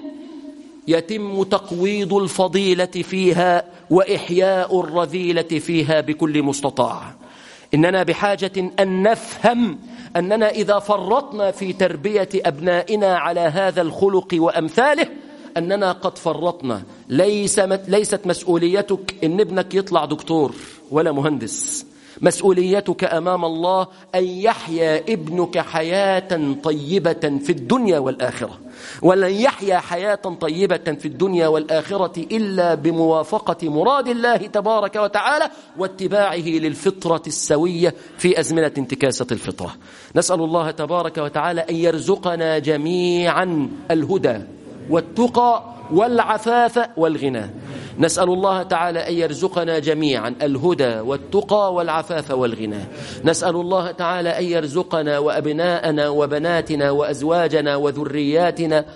يتم تقويض الفضيلة فيها وإحياء الرذيلة فيها بكل مستطاع. إننا بحاجة أن نفهم أننا إذا فرطنا في تربية أبنائنا على هذا الخلق وأمثاله أننا قد فرطنا. ليس ليست مسؤوليتك إن ابنك يطلع دكتور ولا مهندس، مسؤوليتك أمام الله أن يحيا ابنك حياة طيبة في الدنيا والآخرة، ولن يحيا حياة طيبة في الدنيا والآخرة إلا بموافقة مراد الله تبارك وتعالى واتباعه للفطرة السوية في أزمنة انتكاسة الفطرة. نسأل الله تبارك وتعالى أن يرزقنا جميعا الهدى والتقى والعفاف والغنى. نسأل الله تعالى أن يرزقنا جميعا الهدى والتقى والعفاف والغنى. نسأل الله تعالى أن يرزقنا وأبناءنا وبناتنا وأزواجنا وذرياتنا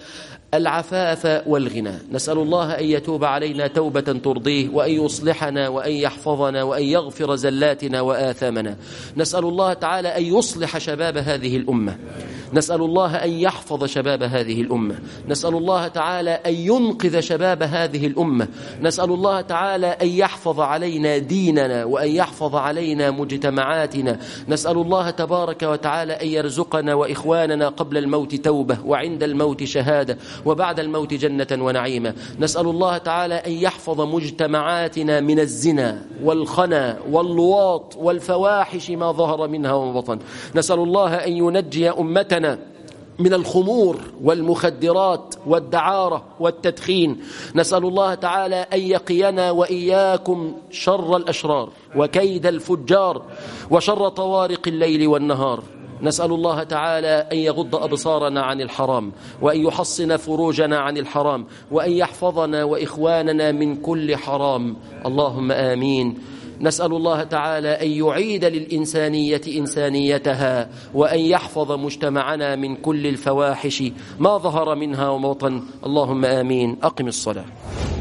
العفاف والغنى. نسأل الله أن يتوب علينا توبة ترضيه، وأن يصلحنا وأن يحفظنا وأن يغفر زلاتنا وآثامنا. نسأل الله تعالى أن يصلح شباب هذه الأمة. نسأل الله أن يحفظ شباب هذه الأمة. نسأل الله تعالى أن ينقذ شباب هذه الأمة. نسأل الله تعالى أن يحفظ علينا ديننا وأن يحفظ علينا مجتمعاتنا. نسأل الله تبارك وتعالى أن يرزقنا وإخواننا قبل الموت توبة، وعند الموت شهادة، وبعد الموت جنة ونعيمة. نسأل الله تعالى أن يحفظ مجتمعاتنا من الزنا والخنا واللواط والفواحش ما ظهر منها وما بطن. نسأل الله أن ينجي أمتنا من الخمور والمخدرات والدعارة والتدخين. نسأل الله تعالى أن يقينا وإياكم شر الأشرار وكيد الفجار وشر طوارق الليل والنهار. نسأل الله تعالى أن يغض أبصارنا عن الحرام، وأن يحصن فروجنا عن الحرام، وأن يحفظنا وإخواننا من كل حرام. اللهم آمين. نسأل الله تعالى أن يعيد للإنسانية إنسانيتها، وأن يحفظ مجتمعنا من كل الفواحش ما ظهر منها وما بطن. اللهم آمين. أقم الصلاة.